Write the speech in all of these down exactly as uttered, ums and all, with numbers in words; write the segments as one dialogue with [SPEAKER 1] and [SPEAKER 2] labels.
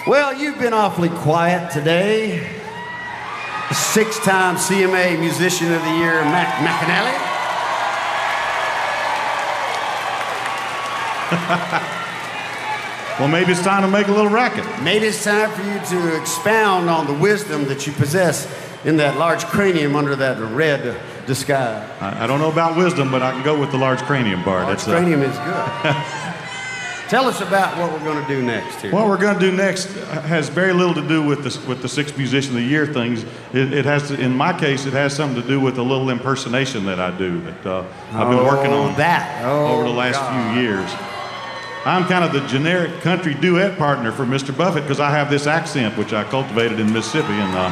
[SPEAKER 1] Well, you've been awfully quiet today. Six-time C M A Musician of the Year, Mac McAnally.
[SPEAKER 2] Well, maybe it's time to make a little racket.
[SPEAKER 1] Maybe it's time for you to expound on the wisdom that you possess in that large cranium under that red disguise.
[SPEAKER 2] I, I don't know about wisdom, but I can go with the large cranium part.
[SPEAKER 1] Large
[SPEAKER 2] That's, uh,
[SPEAKER 1] cranium is good. Tell us about what we're going to do next here.
[SPEAKER 2] What we're going to do next has very little to do with the, with the six Musician of the Year things. It, it has to, in my case, it has something to do with a little impersonation that I do that uh, I've been working on
[SPEAKER 1] oh, that. Oh,
[SPEAKER 2] over the last
[SPEAKER 1] God.
[SPEAKER 2] few years. I'm kind of the generic country duet partner for Mister Buffett because I have this accent which I cultivated in Mississippi. And uh,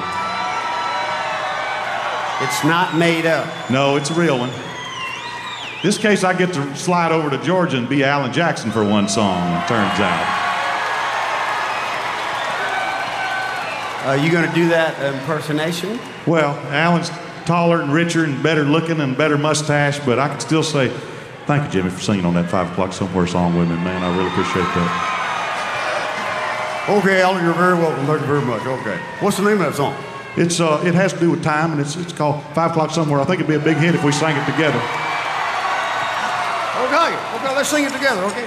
[SPEAKER 1] it's not made up.
[SPEAKER 2] no, it's a real one. This case, I get to slide over to Georgia and be Alan Jackson for one song, it turns out.
[SPEAKER 1] Are you going to do that impersonation?
[SPEAKER 2] Well, Alan's taller and richer and better looking and better mustache, but I can still say, thank you, Jimmy, for singing on that Five O'Clock Somewhere song with me, man. I really appreciate that.
[SPEAKER 1] Okay, Alan, you're very welcome. Thank you very much. Okay. What's the name of that song?
[SPEAKER 2] It's, uh, it has to do with time, and it's, it's called Five O'Clock Somewhere. I think it'd be a big hit if we sang it together.
[SPEAKER 1] Okay, okay, let's sing it together, okay?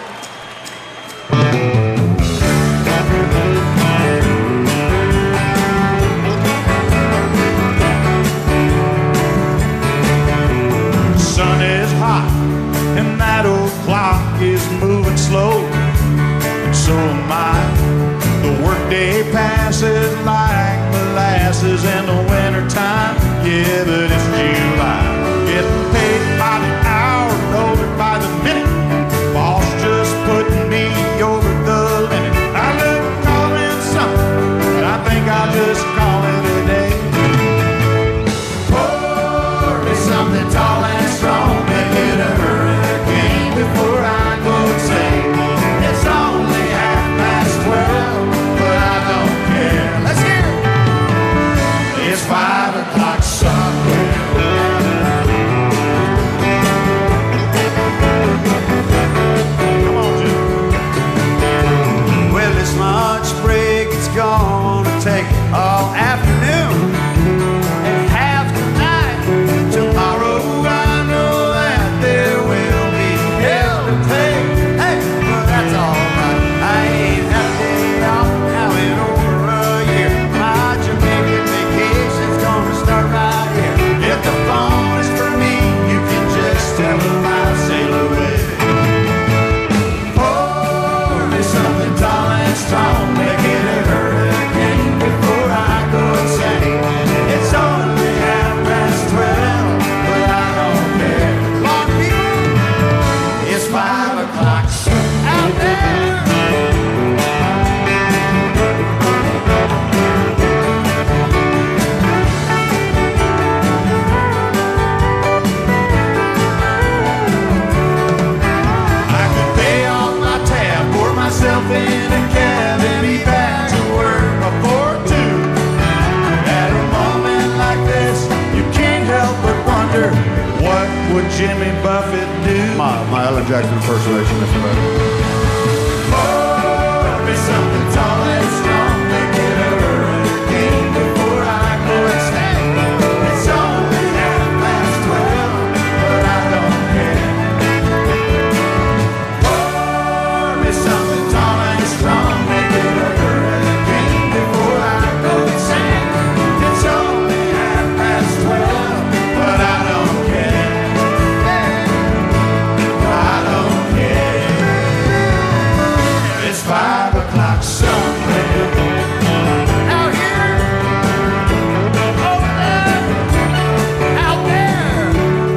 [SPEAKER 2] The sun is hot, and that old clock is moving slow, and so am I. The workday passes like molasses in the wintertime. Yeah, but it's July. Getting paid by the hour, over by the minute. Boss just putting me over the limit. I look calling something, but I think I'll just call it a day. Pour me something tall and strong, make it a hurricane before I go insane. It's only half past twelve, but I don't care. Let's hear it. It's five o'clock somewhere. Gonna take all afternoon and half the night. Tomorrow I know that there will be hell to pay. Hey, but that's alright. I ain't had a day off now in over a year. My Jamaican vacation's gonna start right here. If the phone is for me, you can just tell them I'll sail away. Pour me something tall and strong, make it a hurricane before I go insane. It's only half past twelve, but I don't care. Come on, people, it's five o'clock out there. I could pay off my tab, pour myself in a cab, and be back to work before two. At a moment like this, you can't help but wonder, what would Jimmy Buffett do?
[SPEAKER 1] My, my Alan Jackson impersonation, Mister Buffett.
[SPEAKER 2] Pour me something tall and strong, make it a hurricane before I go insane. It's only half past twelve, but I don't care. Pour me something tall and strong, make it a hurricane before I go insane. It's only half past twelve, but I don't care. I don't care. It's five o'clock somewhere. Out here, over there, out there.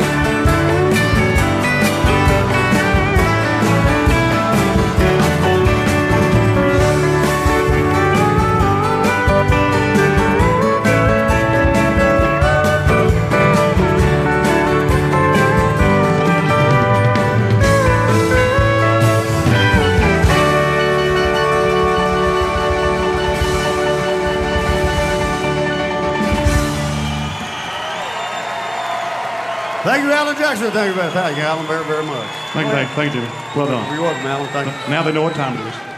[SPEAKER 1] Thank you, Alan Jackson. Thank you, thank you, Alan, very, very much.
[SPEAKER 2] Thank you, thank you, thank you, Jimmy. Well done.
[SPEAKER 1] You're welcome, Alan. Thank you.
[SPEAKER 2] Now they know what time it is.